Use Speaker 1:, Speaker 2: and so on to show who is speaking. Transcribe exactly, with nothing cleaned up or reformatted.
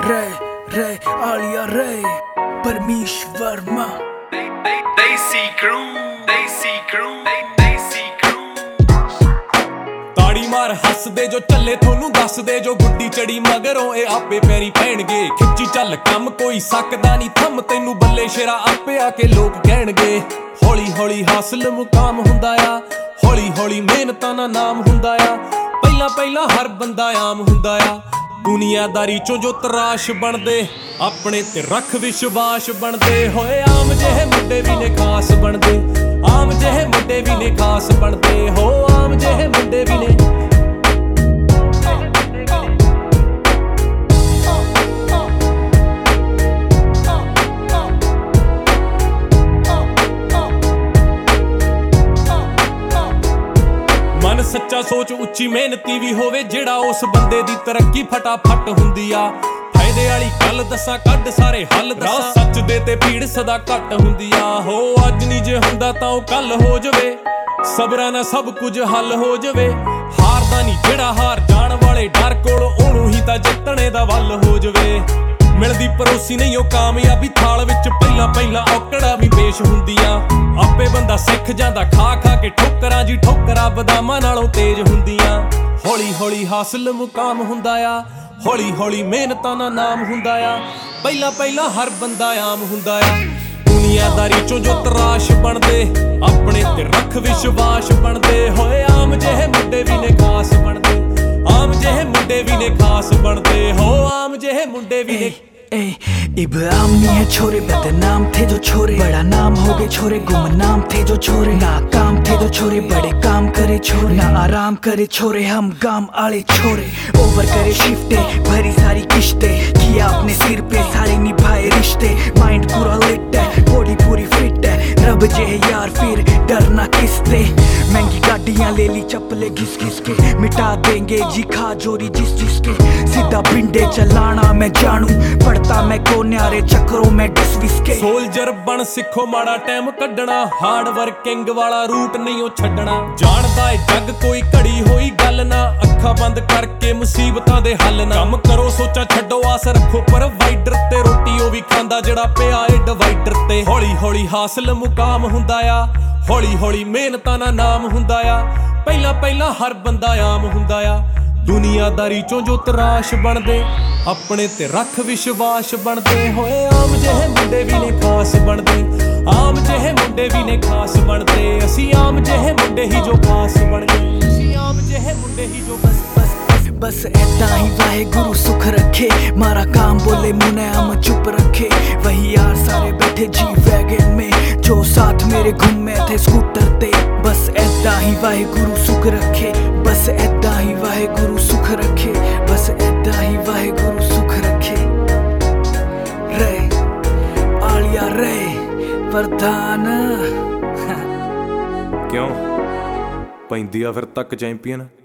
Speaker 1: रे रे आलिया रे परमीश वर्मा
Speaker 2: देसी क्रू देसी क्रू देसी क्रू
Speaker 3: ताड़ी मार हस दे जो चले थोनू दस दे जो गुड्डी चढ़ी मगरों ए आपे पैरी पैणगे खिच्ची चल कम कोई सकदा नहीं थम तैनू बल्ले शेरा आपे आके लोग कहणगे हौली हौली हासिल मुकाम हुंदा आ हौली हौली मेहनतां दा नाम हुंदा आ पहला पहला हर बंदा आम हुंदा आ दुनियादारी चों जो तराश बनदे अपने ते रख विश्वास बनदे होए आम जेहे मुंडे भी ने खास बनदे आम जेहे मुंडे भी ने खास बनदे हो आम जेहे मुंडे भी ने मन सच्चा सोच उच्ची मेहनती भी होवे जेड़ा उस बंदे दी तरक्की फटाफट हुंदी आ फायदे वाली गल दसा कड सारे हल दसा सच दे ते भीड़ सदा घट हुंदी आ हो अज नहीं जे हुंदा तां ओ कल हो जावे सबरा ना सब कुछ हल हो जावे हारदा नहीं जेड़ा हार जाण वाले डर कोल ओनू ही तां जितणे दा वल हो जावे मिलदी परोसी नहीं ओ कामयाबी थाल विच पहला पहला औकड़ा भी पेश हुंदियां आपे बंदा सिख जांदा खा खा के ठोकरां जी ठोकरां बदामां नालों तेज हुंदियां हौली हौली हासिल मुकाम हुंदा आ हौली हौली मेहनतां दा नाम हुंदा आ पहला पहला हर बंदा आम हुंदा आ दुनियादारी चों जो तराश बनदे अपने ते रख विश्वास बनदे होए आम जेहे मुंडे भी ने खास बनदे आम जेहे मुंडे भी ने खास बनदे हो आम जेहे मुंडे भी ने
Speaker 1: ए इब्राहिम नहीं है छोरे बदनाम थे जो छोरे बड़ा नाम हो गए छोरे गुमनाम थे जो छोरे नाकाम थे जो छोरे बड़े काम करे छोरे ना आराम करे छोरे हम गाम आले छोरे ओवर करे शिफ्टे भरी सारी किश्ते किया अपने सिर पे सारे निभाए रिश्ते माइंड पूरा लिट है बॉडी पूरी फिट है रब जे यार फिर डरना किससे महंगी गाड़ियां ले ली चप्पले घिस घिस के मिटा देंगे जी खा जोरी जिस जिसके सीधा पिंडे चलाना मैं जानू पड़ता मैं को न्यारे चक्रों में डिस विसके
Speaker 3: सोल्जर बन सिखो माड़ा टाइम कड्डना हार्ड वर्किंग वाला रूट नहीं ओ छड्डना जानदा है जग कोई घड़ी होई गल ना अखां बंद करके मुसीबतां दे हल ना कम करो सोचा छड्डो आस रखो प्रोवाइडर ते रोटी ओ भी खांदा जेड़ा पिया ए डिवाइडर ते हौली हौली हासिल मुकाम हुंदा आ हौली हौली मेहनतां दा नाम हुंदा आ पहला पहला हर बंदा आम हुंदा आ दुनियादारी चों जो तराश बनदे अपने ते रख विश्वास बनदे होए आम जेहे मुंडे भी ने खास बनदे आम जेहे मुंडे भी ने खास बनदे असी आम जेहे मुंडे ही जो खास बन गए असी आम जेहे मुंडे ही जो बस बस
Speaker 1: बस ऐदा ही वाहे गुरु सुख रखे मारा काम बोले मुने हम चुप रखे वही यार सारे बैठे जी वैगन में जो साथ मेरे घूमे थे स्कूटर ते बस ऐदा ही वाहे गुरु सुख रखे बस ऐदा ही वाहे गुरु सुख रखे बस ऐदा ही वाहे गुरु सुख रखे रे आलिया रे प्रधान
Speaker 3: क्यों पैंदी आ फिर तक चैंपियन